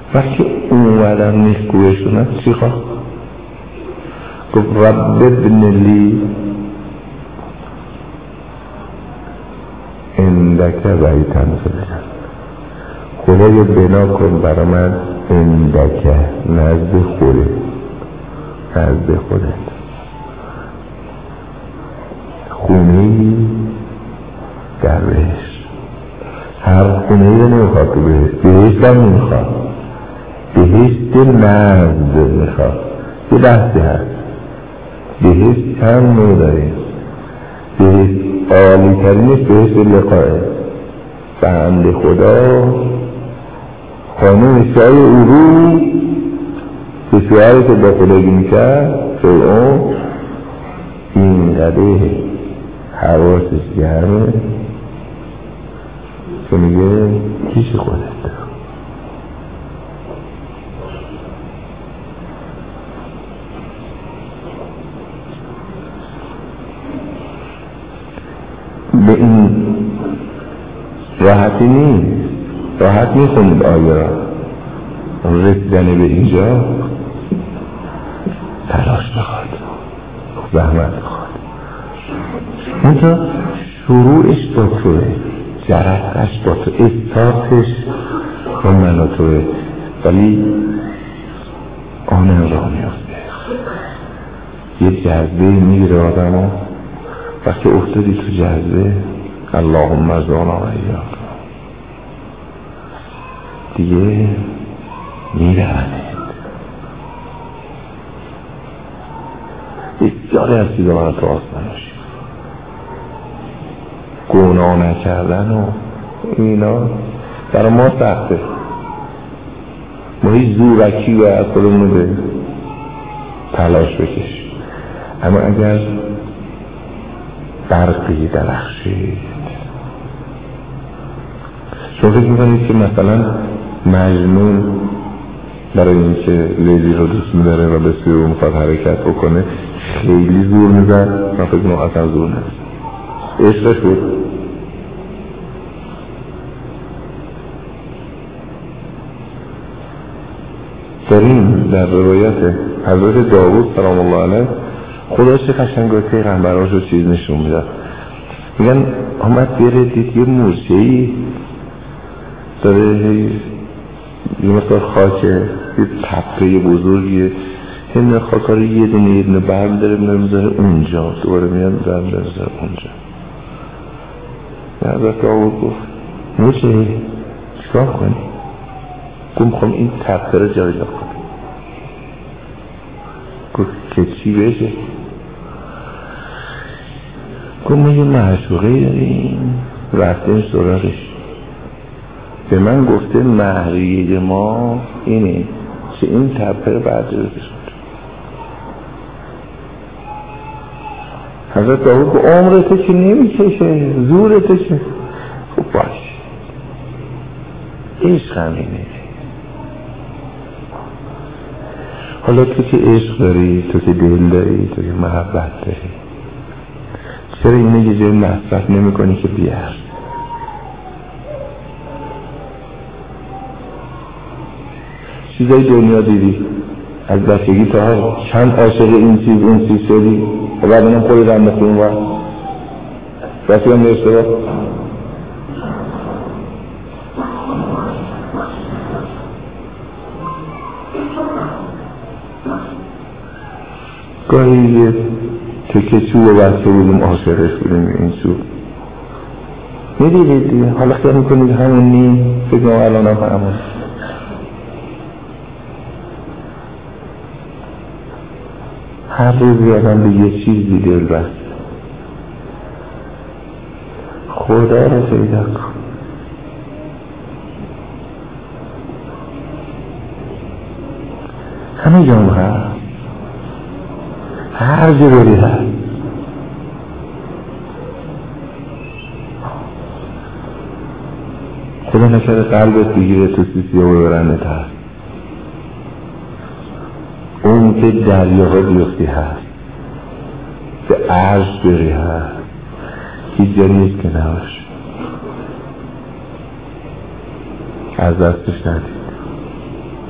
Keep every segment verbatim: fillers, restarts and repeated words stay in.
وقتی اومدم نیستگوهشونم چی خواه؟ گفت رب ابن لی اندک بیتن فی الجنة، خدای بنا کن برای من اندک، نزد خودت، نزد خودت خونه‌ای در بهشت. هر خونه‌ای رو نمیخواد تو بهشت، بهشت هم نمیخواد، بهشت نزد میخواد. یه بحثی هست، بهشت چند نوع داریم. بهشت عالی ترینش بهشت لقائه، بنده خدا خانوم شای او رو به شوهری که با خدایی میکرد فرعون این قده حواسش گرمه که میگه پیش خودت به این راحتی نیست. راحت میخونید آیه را، رسیدن به اینجا تلاش بخواد، زحمت بخواد. اونجا شروعش با توه، جرقش با تو، استارتش با من و توه، ولی آن را میافته. یه جذبه میگیره آدم ها، وقتی افتادی تو جذبه اللهم ارزقنا و ایاک دیگه میرهنید. بسیاری از چیزا من تو آسمانش گناه نکردن و اینا برای ما سخته، ما هیچ زورکی و از خودمون به تلاش بکش. اما اگر برقی درخشید، شما فکر میکنید که مثلا مجنون برای اینکه لیلی رو دوست میداره و به سوی اون میخواد حرکت بکنه خیلی زور میزد؟ من فکر میکنم اصلا زور نزد، عشقش بود. داریم در روایت حضرت داوود سلام الله علیه خدا چه قشنگ پیغمبراش رو چیز نشون میداد. میگن آمد بیاره دید یه موسیقی داره یه مثلا خاک یه تپه بزرگیه، همین خاکا رو یه دونه یه دونه برم داره میذاره اونجا، دوباره میاد برم داره میذاره اونجا. حضرت داوود گفت موسیقی چیکار کنی؟ گفت میخوام این تپه رو جای جا کنم. گفت که چی بشه؟ گفت ما یه معشوقه داریم رفتیم سراغش، به من گفته مهریه ما اینه که این تپه رو بعد رو بشود. حضرت داوود گفت عمرته که نمیکشه، زورته که. خب باش، عشق همینه. حالا تو که عشق داری، تو که دل داری، تو که محبت داری، چرا اینه یه جای مصرف نمی کنی که بیار؟ چیزای دنیا دیدی از بچگی تا ها چند عاشق این چیز اون چیز شدی و بعد اینم خودی رنده خون و رسی هم نشته با گاهی یه تکه چوب و بچه بودیم عاشقش بودیم این چوب میدیدید دیگه. حالا خیلی میکنید همون نیم بگم الان هم همون هر روز یادم به یه چیزی دل بست، خدا رو پیدا کن. همه جام هست، هر جا بری هست. خدا نکرده قلبت بگیره تو سیسی و ببرنت هست. اون که دریاها بیفتی هست، به عرش بری هست، هیچ جا نیست که نباشه. از دستش ندید.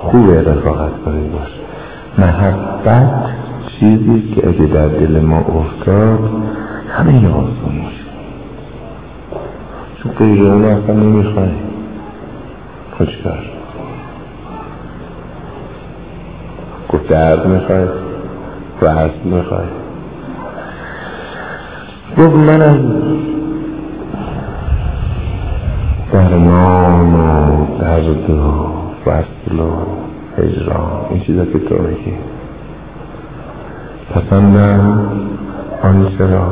خوبه رفاقت کنید باش. محبت چیزی که اگه در دل ما افتاد همه این آسان میشه، چون غیر اون اصلا نمیخوای. خوشکار گفت درد میخوای و حسن میخوای. گفت من از درمان و درد و وصل و هجران این چیزا که تو بگی پسندم آنچه را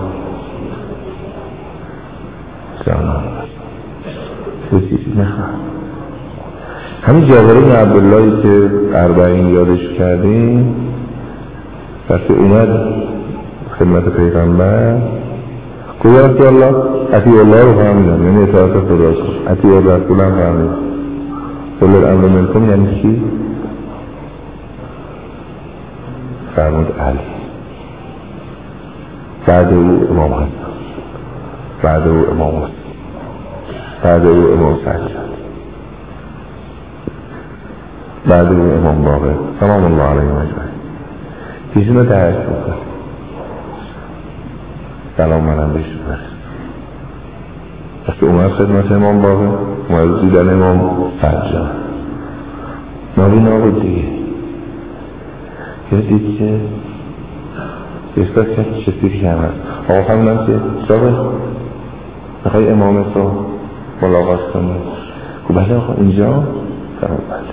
جانم تو چیزی میخوام. همین جابر بن عبداللهی که اربعین یادش کردیم وقتی اومد خدمت پیغمبر گویا رسول الله اطیع الله رو فهمیدم، یعنی اطاعت خدا کن. اطیع الرسول هم فهمیدم. اولي الامر منکم یعنی چی؟ فرمود علی، بعد او امام حسن، بعد او امام حسن، بعد او امام سجاد، بعد او امام باقر سلام الله علیه و اجمعین. ایشون رو درک بکن، سلام منم بهشون برسید. وقتی اومد خدمت امام باقر اومد دیدن امام سجاد نابینا بود دیگه. یه دید که احساس کرد چه سیری که هم هست. آقا فهمیدم که جابه میخوای امامت رو ملاقات کنی؟ گو بله آقا اینجا؟ فرمود بله.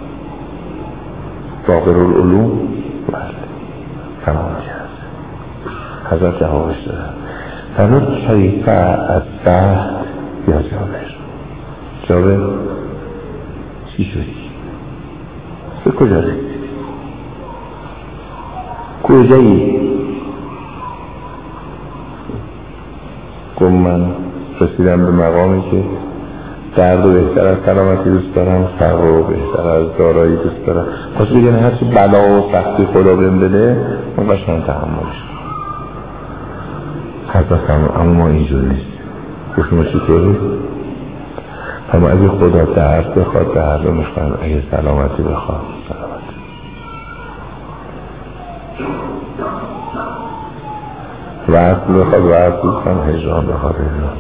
باقر العلوم؟ بله. فرمود که هست. حضرت جوابش دادن. فرمود کیفه از سخت یا جابر؟ جابر چی شدی؟ به کجا رسید؟ کجایی؟ گفت من رسیدم به مقامی که درد و بهتر از سلامتی دوست دارم، فقر و بهتر از دارایی دوست دارم. خواست بگن هرچی بلا و سختی خدا بهم بده من قشنگ تحملش حضرت اما ما اینجور نیست. گفت ما چطوری؟ اما اگه خدا درد بخواد درد رو میخوایم، اگه سلامتی بخواد سلامتی. وقت بخواد وقت دوستم، هجران بخواد هجران.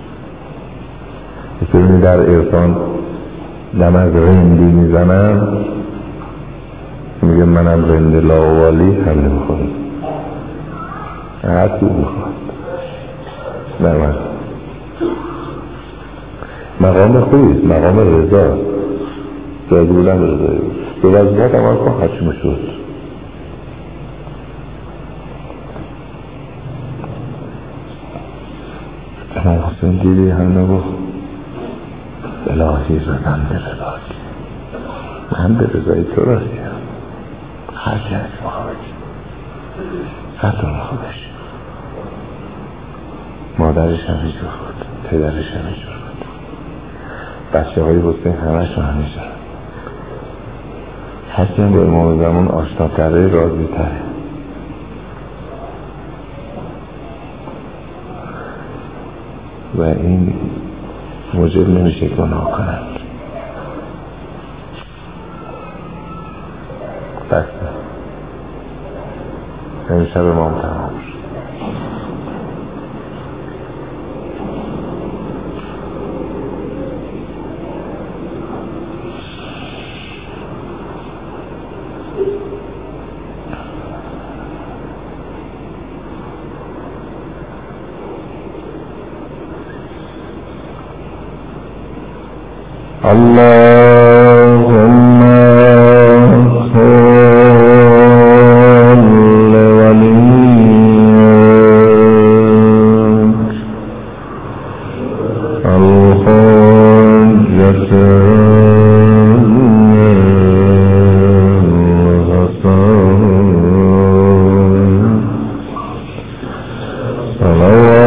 یکی بینی در ارسان دم از رندی میزنم میگه منم رند لاوالی هم نمیخورم، حتی میخواد نه من مقام خوبیست، مقام رضا راضی بودن رضایی بود. دو وزنات عمل کن حچمه شد. امام حسین دیدی هم نگو الهی زدن به رضایی، من به رضایی تو راضیم، هر چی از مخواهی هر تو مخواهش. مادرش همیجور بود، پدرش همیجور بود، بچه های حسین همش رو همیجور. هرچی هم با امام زمان آشنا تره راضی تره. و این موجب نمیشه گناه کنند. بس نمیشه به امام تمام شد. اللهم صل وليك الحجة الحسن صلوات